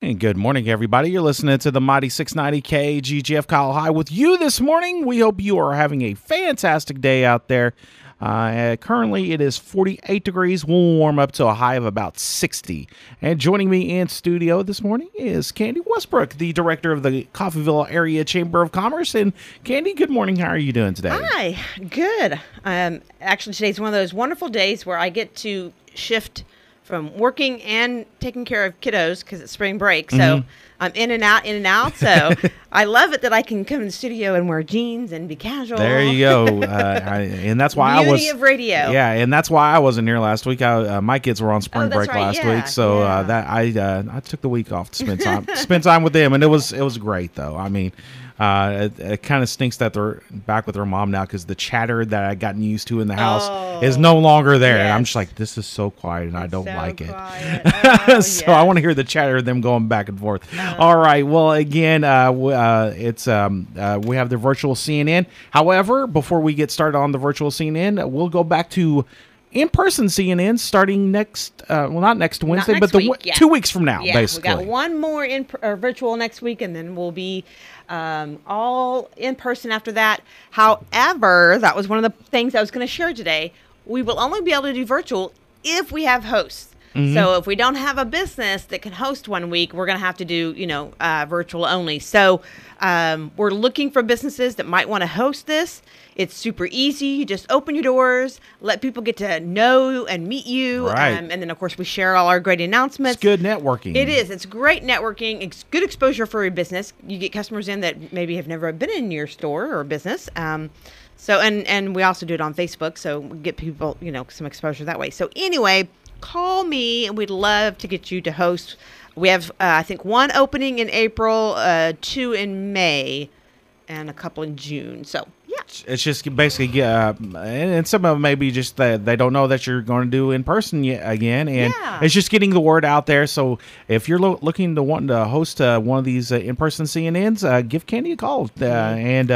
And good morning, everybody. You're listening to the Mighty 690 KGGF Kyle High with you this morning. We hope you are having a fantastic day out there. Currently, it is 48 degrees. We'll warm up to a high of about 60. And joining me in studio this morning is Candy Westbrook, the director of the Coffeyville Area Chamber of Commerce. And Candy, good morning. How are you doing today? Hi, good. Actually, today's one of those wonderful days where I get to shift from working and taking care of kiddos because it's spring break. So I'm in and out. So I love it that I can come in the studio and wear jeans and be casual. There you go. And that's why Beauty of radio. Yeah, and that's why I wasn't here last week. My kids were on spring break last week, so that I took the week off to spend time with them, and it was great though. I mean, it kind of stinks that they're back with their mom now because the chatter that I gotten used to in the house is no longer there. Yes. And I'm just like, this is so quiet, and I don't like it. Oh, So I want to hear the chatter of them going back and forth. All right. Well, again, we have the virtual CNN. However, before we get started on the virtual CNN, we'll go back to in-person CNN starting next, not next Wednesday, but 2 weeks from now, basically. We got one more virtual next week, and then we'll be all in person after that. However, that was one of the things I was going to share today. We will only be able to do virtual if we have hosts. So if we don't have a business that can host 1 week, we're going to have to do, virtual only. So we're looking for businesses that might want to host this. It's super easy. You just open your doors, let people get to know and meet you. Right. And then, of course, we share all our great announcements. It's good networking. It is. It's great networking. It's good exposure for your business. You get customers in that maybe have never been in your store or business. So we also do it on Facebook, so we get people, some exposure that way. So anyway, call me, and we'd love to get you to host. We have, I think, 1 opening in April, 2 in May, and a couple in June. So, yeah. It's just basically, and some of them maybe just that they don't know that you're going to do in person again, and it's just getting the word out there. So if you're looking to want to host one of these in-person CNNs, give Candy a call, and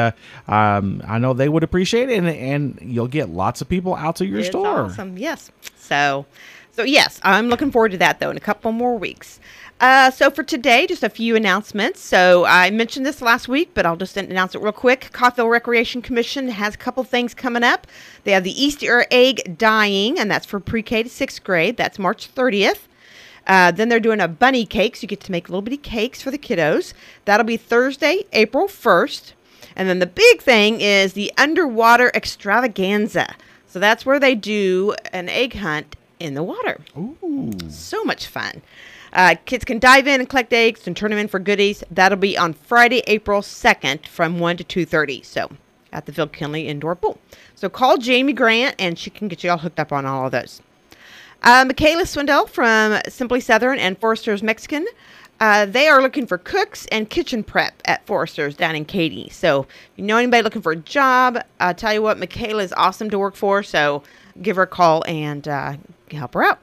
I know they would appreciate it, and you'll get lots of people out to your store. Awesome, yes. So yes, I'm looking forward to that though in a couple more weeks. So for today, just a few announcements. So I mentioned this last week, but I'll just announce it real quick. Coffeyville Recreation Commission has a couple things coming up. They have the Easter egg dyeing, and that's for pre-K to 6th grade. That's March 30th. Then they're doing a bunny cake, so you get to make little bitty cakes for the kiddos. That'll be Thursday, April 1st. And then the big thing is the underwater extravaganza. So that's where they do an egg hunt in the water. Ooh. So much fun. Kids can dive in and collect eggs and turn them in for goodies. That'll be on Friday, April 2nd from 1 to 2:30. So at the Phil Kinley Indoor Pool. So call Jamie Grant, and she can get you all hooked up on all of those. Michaela Swindell from Simply Southern and Forrester's Mexican. They are looking for cooks and kitchen prep at Forrester's down in Katy. So if you know anybody looking for a job, I'll tell you what, Michaela is awesome to work for. So give her a call and help her out.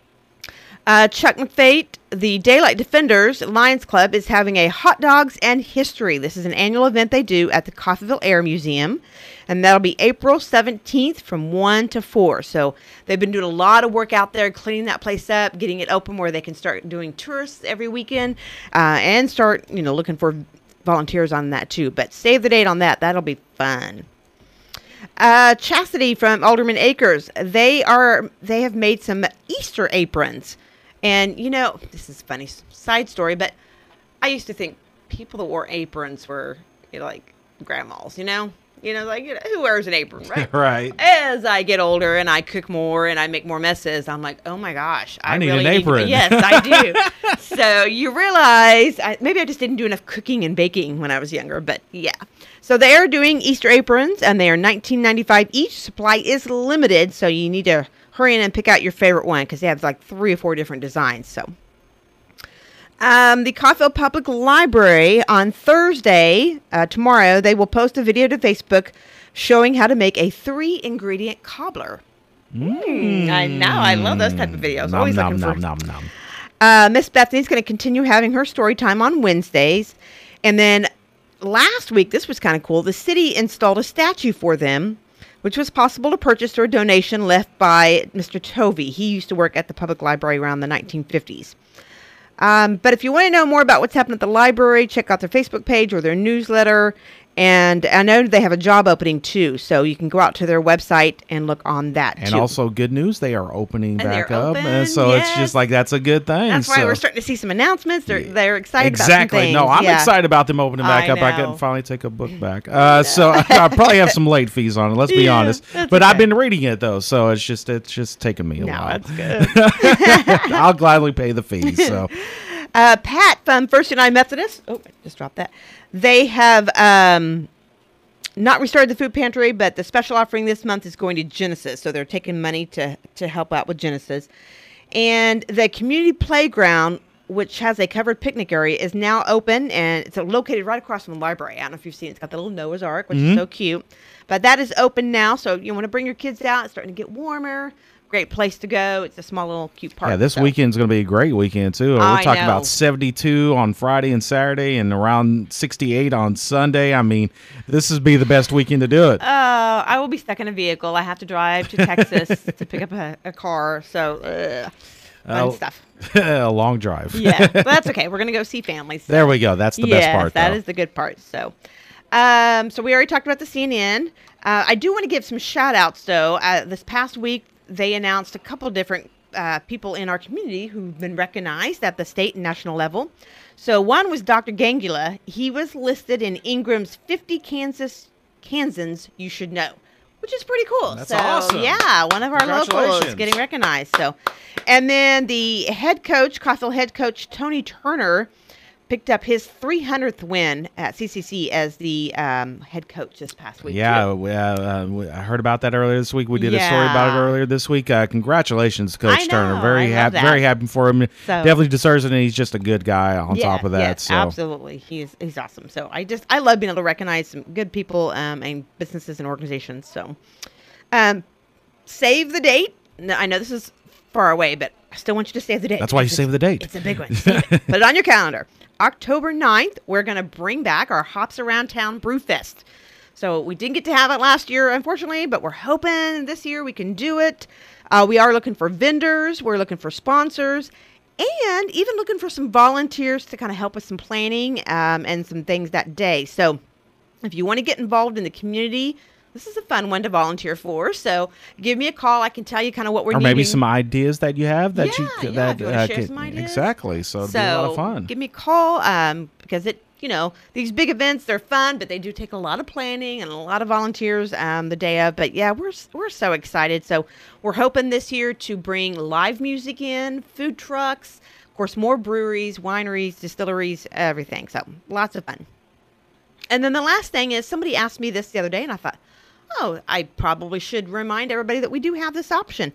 Chuck McFate, the Daylight Defenders Lions Club, is having a Hot Dogs and History. This is an annual event they do at the Coffeyville Air Museum, and that'll be April 17th from 1 to 4. So they've been doing a lot of work out there, cleaning that place up, getting it open where they can start doing tourists every weekend, and start, looking for volunteers on that too. But save the date on that. That'll be fun. Chastity from Alderman Acres, they have made some Easter aprons. And, this is a funny side story, but I used to think people that wore aprons were, like grandmas, who wears an apron, right? Right. As I get older and I cook more and I make more messes, I'm like, oh my gosh. I need really an apron. Yes, I do. So you realize, maybe I just didn't do enough cooking and baking when I was younger, but yeah. So they are doing Easter aprons, and they are $19.95 each. Supply is limited, so you need to hurry in and pick out your favorite one because they have like 3 or 4 different designs. So, the Coffeyville Public Library on Thursday, tomorrow, they will post a video to Facebook showing how to make a 3-ingredient cobbler. I know. I love those type of videos. Always looking for. Miss Bethany's going to continue having her story time on Wednesdays, and then last week, this was kind of cool. The city installed a statue for them, which was possible to purchase through a donation left by Mr. Tovey. He used to work at the public library around the 1950s. But if you want to know more about what's happening at the library, check out their Facebook page or their newsletter. And I know they have a job opening too, so you can go out to their website and look on that And too. also good news, they are opening back they're up. open, And so it's yes. just like, that's a good thing. That's why so. we're starting to see some announcements. They're excited Exactly. about some things. No, I'm Yeah. excited about them opening back I up. I know. can finally take a book back. So I probably have some late fees on it. Let's be Yeah, honest. that's But I've okay. been reading it though, so it's just taking me a No, while. that's good. I'll gladly pay the fees. So Pat from First United Methodist. Oh, I just dropped that. They have not restarted the food pantry, but the special offering this month is going to Genesis. So they're taking money to help out with Genesis. And the community playground, which has a covered picnic area, is now open, and it's located right across from the library. I don't know if you've seen it. It's got the little Noah's Ark, which is so cute. But that is open now, so you want to bring your kids out. It's starting to get warmer. Great place to go. It's a small little cute park. yeah, this so. weekend's going to be a great weekend too. We're I talking know. about 72 on Friday and Saturday, and around 68 on Sunday. I mean, this is be the best weekend to do it. I will be stuck in a vehicle. I have to drive to Texas to pick up a car. So, fun stuff. A long drive. Yeah, but that's okay. We're going to go see families. So. There we go. That's the best part. That though. is the good part. So, so we already talked about the CNN. I do want to give some shout outs, though. This past week, they announced a couple different people in our community who've been recognized at the state and national level. So one was Dr. Gangula. He was listed in Ingram's 50 Kansans You Should Know, which is pretty cool. That's so, awesome. Yeah, one of our locals Congratulations. getting recognized. So, and then the head coach, Coffeyville head coach Tony Turner, picked up his 300th win at CCC as the head coach this past week. Yeah, too. I heard about that earlier this week. We did a story about it Yeah. earlier this week. Congratulations, Coach I Turner. know, Very I love happy, that. very happy for him. So- Definitely deserves it, and he's just a good guy on top of that. Yes, so absolutely. He's awesome. So I love being able to recognize some good people and businesses and organizations. So save the date. No, I know this is far away, but I still want you to save the date. that's why you because save the date. It's a big one. Save it. Put it on your calendar. October 9th, we're going to bring back our Hops Around Town Brew Fest. So we didn't get to have it last year, unfortunately, but we're hoping this year we can do it. We are looking for vendors. We're looking for sponsors. And even looking for some volunteers to kind of help with some planning and some things that day. So if you want to get involved in the community, this is a fun one to volunteer for. So give me a call. I can tell you kind of what we're or needing. maybe some ideas that you have that Yeah, you yeah, if you wanna share some ideas. exactly. So it'd be a lot of fun. Give me a call because these big events, they're fun, but they do take a lot of planning and a lot of volunteers the day of. But yeah, we're so excited. So we're hoping this year to bring live music in, food trucks, of course, more breweries, wineries, distilleries, everything. So lots of fun. And then the last thing is somebody asked me this the other day, and I thought, oh, I probably should remind everybody that we do have this option.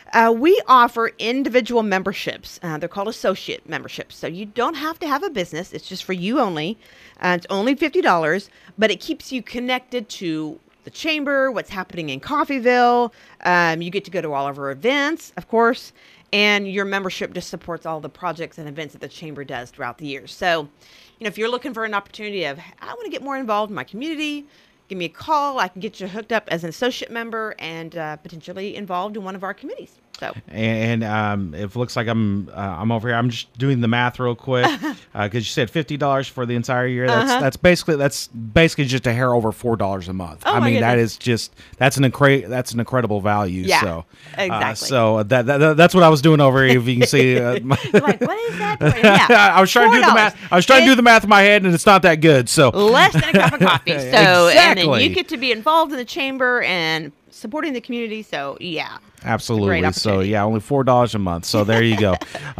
We offer individual memberships. They're called associate memberships. So you don't have to have a business. It's just for you only. It's only $50, but it keeps you connected to the chamber, what's happening in Coffeyville. You get to go to all of our events, of course, and your membership just supports all the projects and events that the chamber does throughout the year. So, if you're looking for an opportunity of, I want to get more involved in my community, give me a call. I can get you hooked up as an associate member and potentially involved in one of our committees. So, And if it looks like I'm over here, I'm just doing the math real quick because you said $50 for the entire year. That's basically just a hair over $4 a month. Oh, I my mean, that goodness. is just that's an incredible value. Yeah, so exactly. So that's what I was doing over here. If you can see, you're like, what is that? Yeah, I was trying to do the $4. math. I was trying to do the math in my head, and it's not that good. So Less than a cup of coffee. So, and then Exactly. you get to be involved in the chamber and supporting the community. So, yeah. Absolutely. Great So opportunity. yeah, only $4 a month. So there you go.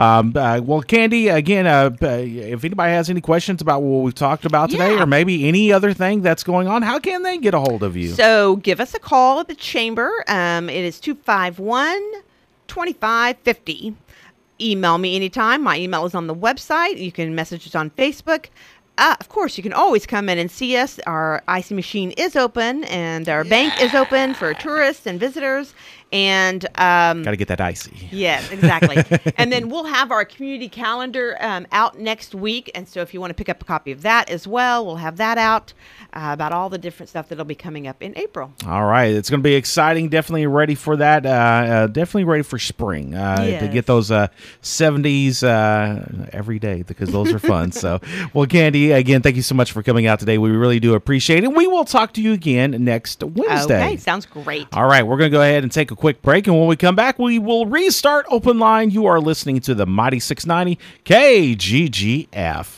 Well, Candy, again, if anybody has any questions about what we've talked about today, Yeah. or maybe any other thing that's going on, how can they get a hold of you? So give us a call at the chamber. It is 251-2550. Email me anytime. My email is on the website. You can message us on Facebook. Of course, you can always come in and see us. Our icy machine is open, and our bank is open for tourists and visitors. And Got to get that icy. yes, exactly. And then we'll have our community calendar out next week. And so if you want to pick up a copy of that as well, we'll have that out about all the different stuff that'll be coming up in April. All right. It's going to be exciting. Definitely ready for that. Definitely ready for spring to Yes. get those 70s every day because those are fun. So, well, Candy, again, thank you so much for coming out today. We really do appreciate it. We will talk to you again next Wednesday. Okay, sounds great. All right, we're going to go ahead and take a quick break, and when we come back, we will restart Open Line. You are listening to the Mighty 690 KGGF.